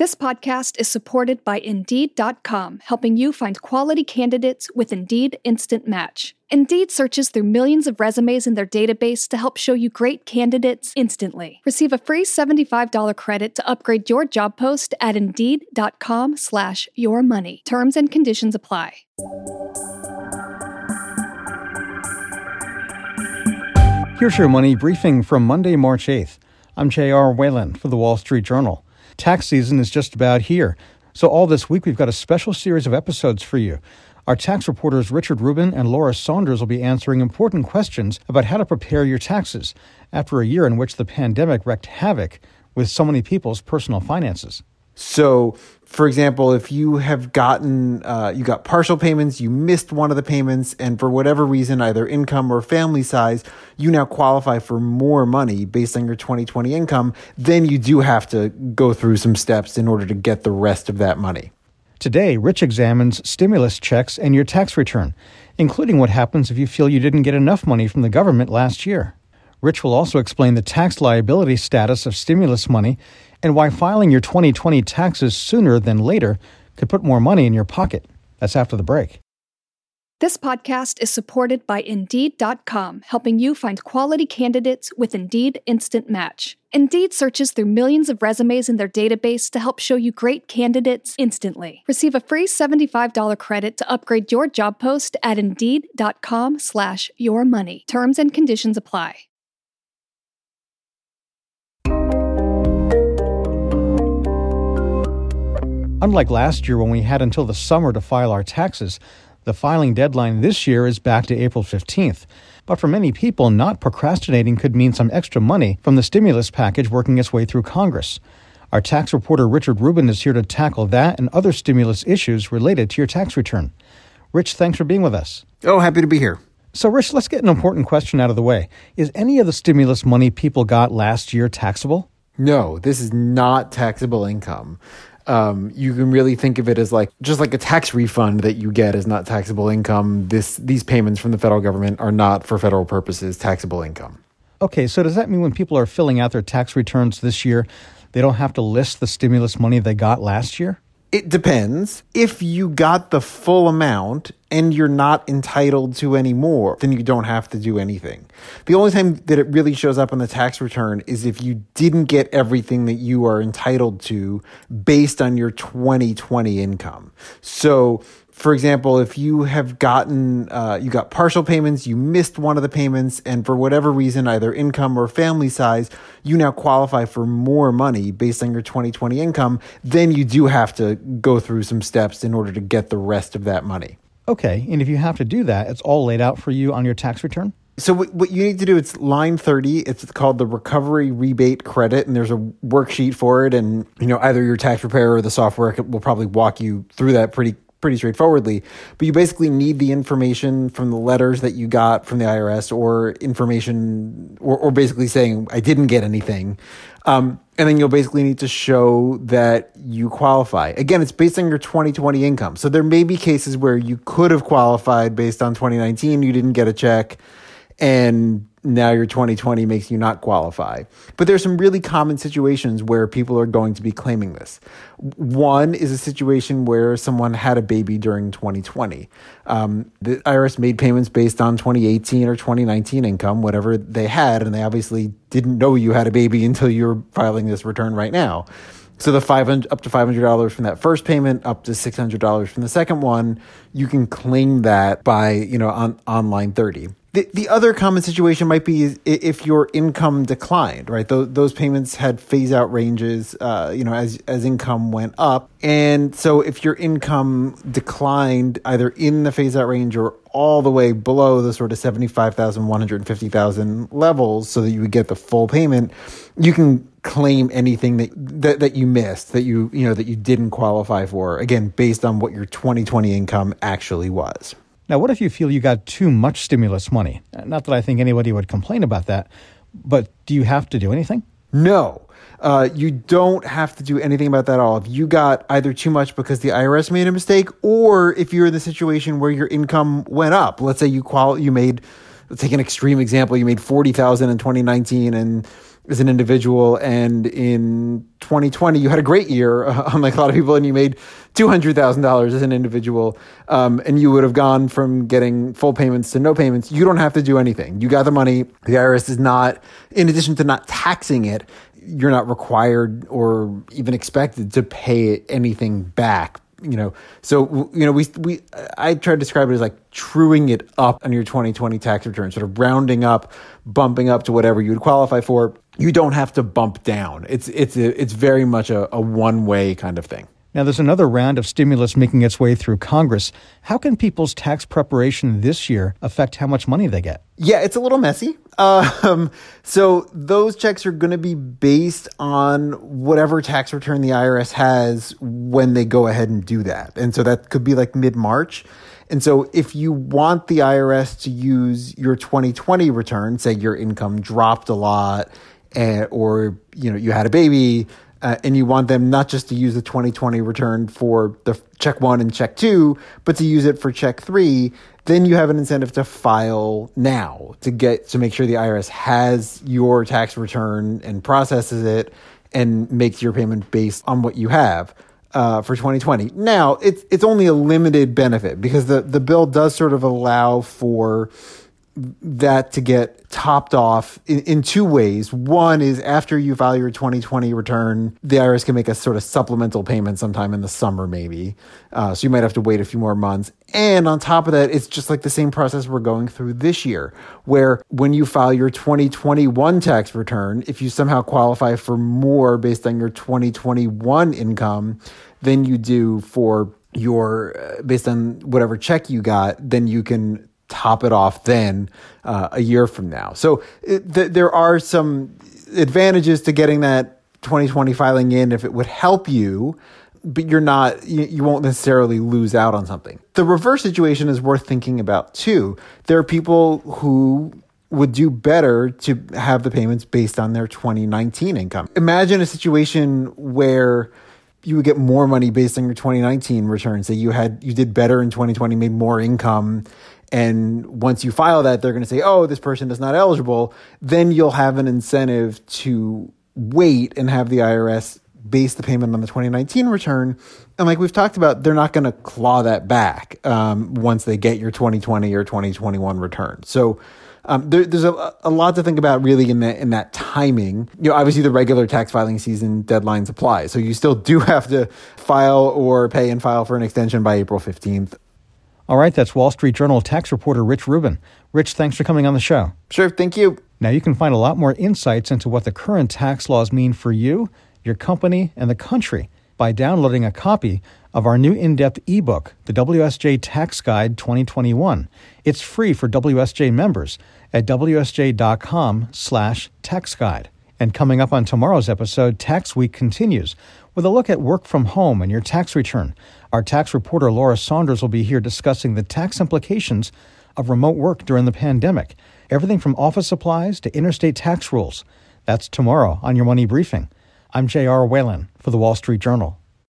This podcast is supported by Indeed.com, helping you find quality candidates with Indeed Instant Match. Indeed searches through millions of resumes in their database to help show you great candidates instantly. Receive a free $75 credit to upgrade your job post at Indeed.com/yourmoney. Terms and conditions apply. Here's your money briefing from Monday, March 8th. I'm J.R. Whalen for the Wall Street Journal. Tax season is just about here, so all this week we've got a special series of episodes for you. Our tax reporters Richard Rubin and Laura Saunders will be answering important questions about how to prepare your taxes after a year in which the pandemic wreaked havoc with so many people's personal finances. So, for example, if you have gotten, you got partial payments, you missed one of the payments, and for whatever reason, either income or family size, you now qualify for more money based on your 2020 income, then you do have to go through some steps in order to get the rest of that money. Today, Rich examines stimulus checks and your tax return, including what happens if you feel you didn't get enough money from the government last year. Rich will also explain the tax liability status of stimulus money and why filing your 2020 taxes sooner than later could put more money in your pocket. That's after the break. This podcast is supported by Indeed.com, helping you find quality candidates with Indeed Instant Match. Indeed searches through millions of resumes in their database to help show you great candidates instantly. Receive a free $75 credit to upgrade your job post at Indeed.com/yourmoney. Terms and conditions apply. Unlike last year when we had until the summer to file our taxes, the filing deadline this year is back to April 15th. But for many people, not procrastinating could mean some extra money from the stimulus package working its way through Congress. Our tax reporter Richard Rubin is here to tackle that and other stimulus issues related to your tax return. Rich, thanks for being with us. Oh, happy to be here. So, Rich, let's get an important question out of the way. Is any of the stimulus money people got last year taxable? No, this is not taxable income. You can really think of it as just like a tax refund that you get is not taxable income. These payments from the federal government are not, for federal purposes, taxable income. Okay, so does that mean when people are filling out their tax returns this year, they don't have to list the stimulus money they got last year? It depends. If you got the full amount and you're not entitled to any more, then you don't have to do anything. The only time that it really shows up on the tax return is if you didn't get everything that you are entitled to based on your 2020 income. So, for example, if you have gotten, you got partial payments, you missed one of the payments, and for whatever reason, either income or family size, you now qualify for more money based on your 2020 income, then you do have to go through some steps in order to get the rest of that money. Okay, and if you have to do that, it's all laid out for you on your tax return? So what you need to do, it's line 30. It's called the Recovery Rebate Credit, and there's a worksheet for it, and either your tax preparer or the software will probably walk you through that pretty straightforwardly, but you basically need the information from the letters that you got from the IRS or information or basically saying, I didn't get anything. And then you'll basically need to show that you qualify. Again, it's based on your 2020 income. So there may be cases where you could have qualified based on 2019, you didn't get a check, and now your 2020 makes you not qualify. But there's some really common situations where people are going to be claiming this. One is a situation where someone had a baby during 2020. The IRS made payments based on 2018 or 2019 income, whatever they had, and they obviously didn't know you had a baby until you're filing this return right now. So the up to $500 from that first payment, up to $600 from the second one, you can claim that by on line 30. The other common situation might be if your income declined, right? Those payments had phase out ranges, as income went up. And so if your income declined either in the phase out range or all the way below the sort of $75,000, $150,000 levels so that you would get the full payment, you can claim anything that you missed, that you didn't qualify for, again, based on what your 2020 income actually was. Now, what if you feel you got too much stimulus money? Not that I think anybody would complain about that, but do you have to do anything? No. You don't have to do anything about that at all. If you got either too much because the IRS made a mistake, or if you're in the situation where your income went up, let's say you made, let's take an extreme example, you made $40,000 in 2019 and as an individual, and in 2020 you had a great year, unlike a lot of people, and you made $200,000 as an individual, and you would have gone from getting full payments to no payments, you don't have to do anything. You got the money. The IRS is not, in addition to not taxing it, you're not required or even expected to pay anything back. So, I try to describe it as like truing it up on your 2020 tax return, sort of rounding up, bumping up to whatever you would qualify for. You don't have to bump down. It's very much a one-way kind of thing. Now, there's another round of stimulus making its way through Congress. How can people's tax preparation this year affect how much money they get? Yeah, it's a little messy. So those checks are going to be based on whatever tax return the IRS has when they go ahead and do that. And so that could be like mid-March. And so if you want the IRS to use your 2020 return, say your income dropped a lot, or you had a baby, and you want them not just to use the 2020 return for the check 1 and check 2, but to use it for check 3, then you have an incentive to file now to make sure the IRS has your tax return and processes it and makes your payment based on what you have for 2020. Now, it's only a limited benefit because the bill does sort of allow for that to get topped off in two ways. One is after you file your 2020 return, the IRS can make a sort of supplemental payment sometime in the summer, maybe. So you might have to wait a few more months. And on top of that, it's just like the same process we're going through this year, where when you file your 2021 tax return, if you somehow qualify for more based on your 2021 income than you do for your, based on whatever check you got, then you can top it off then a year from now. So there are some advantages to getting that 2020 filing in if it would help you, but you won't necessarily lose out on something. The reverse situation is worth thinking about too. There are people who would do better to have the payments based on their 2019 income. Imagine a situation where you would get more money based on your 2019 return. Say you did better in 2020, made more income, and once you file that, they're going to say, oh, this person is not eligible. Then you'll have an incentive to wait and have the IRS base the payment on the 2019 return. And like we've talked about, they're not going to claw that back once they get your 2020 or 2021 return. So there's a lot to think about really in that timing. Obviously the regular tax filing season deadlines apply. So you still do have to file or pay and file for an extension by April 15th. All right, that's Wall Street Journal tax reporter Rich Rubin. Rich, thanks for coming on the show. Sure, thank you. Now you can find a lot more insights into what the current tax laws mean for you, your company, and the country by downloading a copy of our new in-depth ebook, the WSJ Tax Guide 2021. It's free for WSJ members at wsj.com/taxguide. And coming up on tomorrow's episode, Tax Week continues with a look at work from home and your tax return. Our tax reporter Laura Saunders will be here discussing the tax implications of remote work during the pandemic. Everything from office supplies to interstate tax rules. That's tomorrow on Your Money Briefing. I'm J.R. Whalen for The Wall Street Journal.